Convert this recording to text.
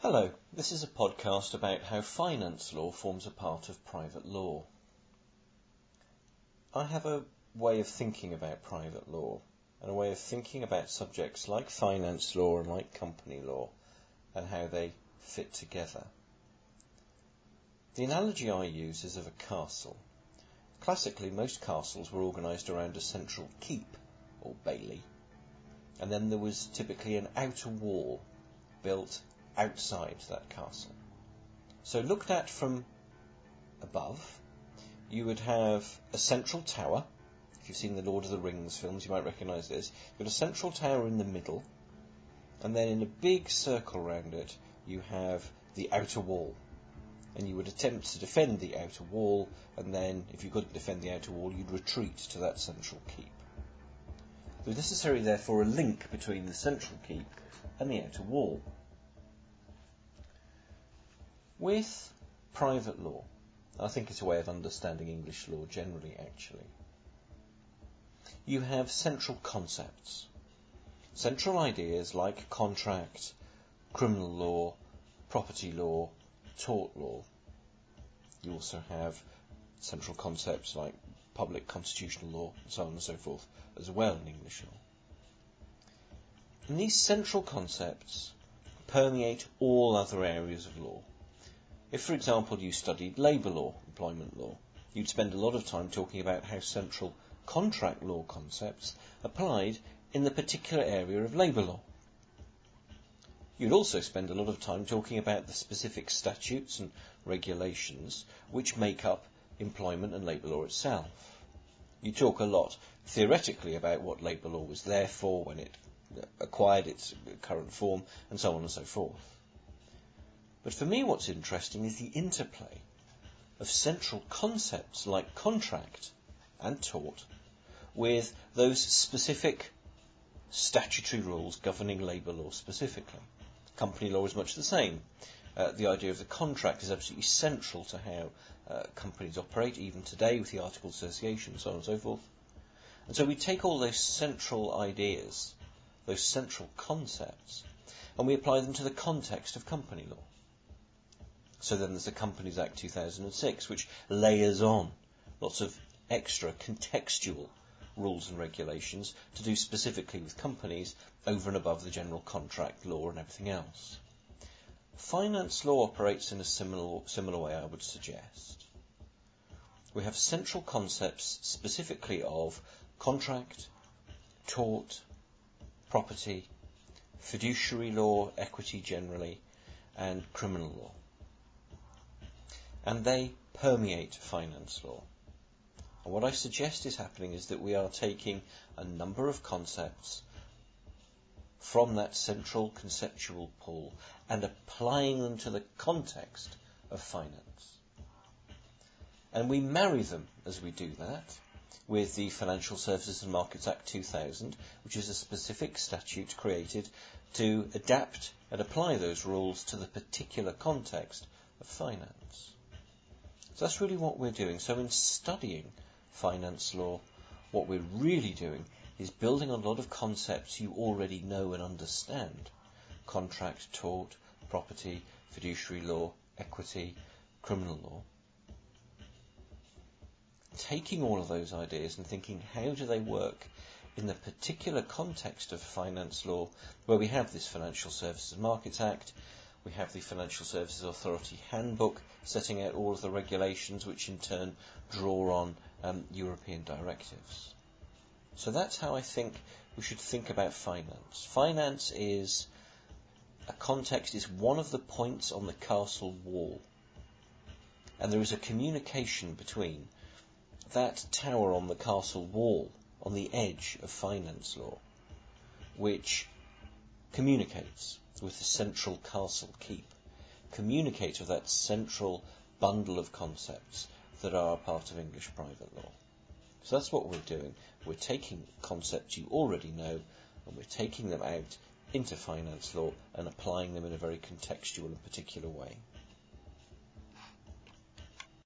Hello, this is a podcast about how finance law forms a part of private law. I have a way of thinking about private law and a way of thinking about subjects like finance law and like company law and how they fit together. The analogy I use is of a castle. Classically, most castles were organised around a central keep or bailey, and then there was typically an outer wall built outside that castle. So looked at from above, you would have a central tower. If you've seen the Lord of the Rings films, you might recognise this. You've got a central tower in the middle, and then in a big circle around it, you have the outer wall. And you would attempt to defend the outer wall, and then, if you couldn't defend the outer wall, you'd retreat to that central keep. There's necessarily, therefore, a link between the central keep and the outer wall. With private law, I think it's a way of understanding English law generally, actually, you have central concepts, central ideas like contract, criminal law, property law, tort law. You also have central concepts like public constitutional law, and so on and so forth, as well in English law. And these central concepts permeate all other areas of law. If, for example, you studied labour law, employment law, you'd spend a lot of time talking about how central contract law concepts applied in the particular area of labour law. You'd also spend a lot of time talking about the specific statutes and regulations which make up employment and labour law itself. You talk a lot theoretically about what labour law was there for when it acquired its current form, and so on and so forth. But for me, what's interesting is the interplay of central concepts like contract and tort with those specific statutory rules governing labour law specifically. Company law is much the same. The idea of the contract is absolutely central to how companies operate, even today with the Articles of Association, so on and so forth. And so we take all those central ideas, those central concepts, and we apply them to the context of company law. So then there's the Companies Act 2006, which layers on lots of extra contextual rules and regulations to do specifically with companies over and above the general contract law and everything else. Finance law operates in a similar way, I would suggest. We have central concepts specifically of contract, tort, property, fiduciary law, equity generally, and criminal law. And they permeate finance law. And what I suggest is happening is that we are taking a number of concepts from that central conceptual pool and applying them to the context of finance. And we marry them as we do that with the Financial Services and Markets Act 2000, which is a specific statute created to adapt and apply those rules to the particular context of finance. So that's really what we're doing. So in studying finance law, what we're really doing is building on a lot of concepts you already know and understand. Contract, tort, property, fiduciary law, equity, criminal law. Taking all of those ideas and thinking, how do they work in the particular context of finance law, where we have this Financial Services and Markets Act, we have the Financial Services Authority Handbook setting out all of the regulations which in turn draw on European directives. So that's how I think we should think about finance. Finance is a context, is one of the points on the castle wall. And there is a communication between that tower on the castle wall, on the edge of finance law, which communicates with the central castle keep, communicates with that central bundle of concepts that are a part of English private law. So that's what we're doing. We're taking concepts you already know and we're taking them out into finance law and applying them in a very contextual and particular way.